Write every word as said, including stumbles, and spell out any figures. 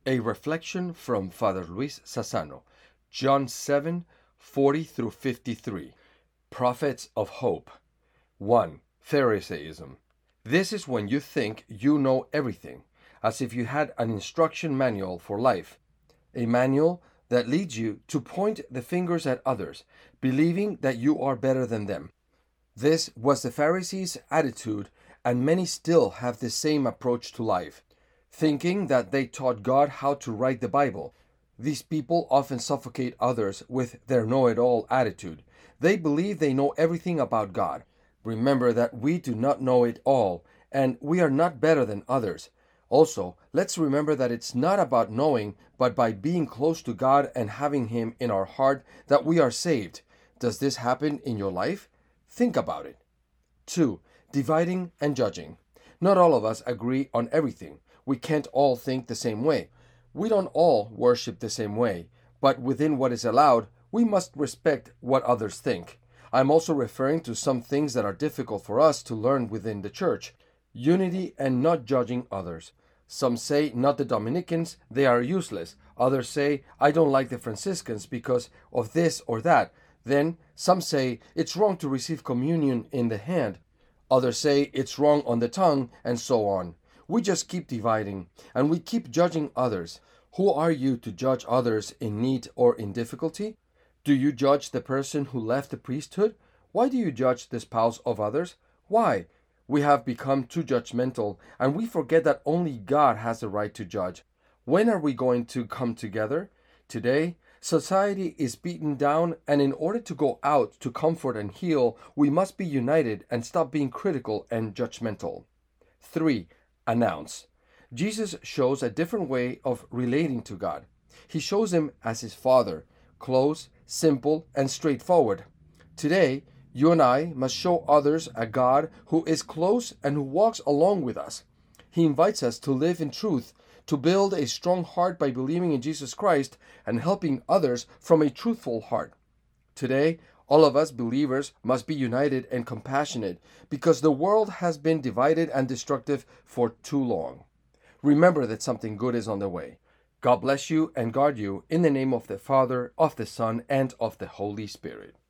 A reflection from Father Luis Sassano, John seven, forty through fifty-three. Prophets of Hope. one. Pharisaism. This is when you think you know everything, as if you had an instruction manual for life. A manual that leads you to point the fingers at others, believing that you are better than them. This was the Pharisees' attitude, and many still have the same approach to life, thinking that they taught God how to write the Bible. These people often suffocate others with their know-it-all attitude. They believe they know everything about God. Remember that we do not know it all, and we are not better than others. Also, let's remember that it's not about knowing, but by being close to God and having Him in our heart that we are saved. Does this happen in your life? Think about it. two. Dividing and judging. Not all of us agree on everything. We can't all think the same way. We don't all worship the same way, but within what is allowed, we must respect what others think. I'm also referring to some things that are difficult for us to learn within the church. Unity and not judging others. Some say not the Dominicans, they are useless. Others say, I don't like the Franciscans because of this or that. Then some say it's wrong to receive communion in the hand. Others say it's wrong on the tongue, and so on. We just keep dividing, and we keep judging others. Who are you to judge others in need or in difficulty? Do you judge the person who left the priesthood? Why do you judge the spouse of others? Why? We have become too judgmental, and we forget that only God has the right to judge. When are we going to come together? Today, society is beaten down, and in order to go out to comfort and heal, we must be united and stop being critical and judgmental. three. Announce. Jesus shows a different way of relating to God. He shows Him as His Father, close, simple, and straightforward. Today, you and I must show others a God who is close and who walks along with us. He invites us to live in truth, to build a strong heart by believing in Jesus Christ and helping others from a truthful heart. Today, all of us believers must be united and compassionate because the world has been divided and destructive for too long. Remember that something good is on the way. God bless you and guard you in the name of the Father, of the Son, and of the Holy Spirit.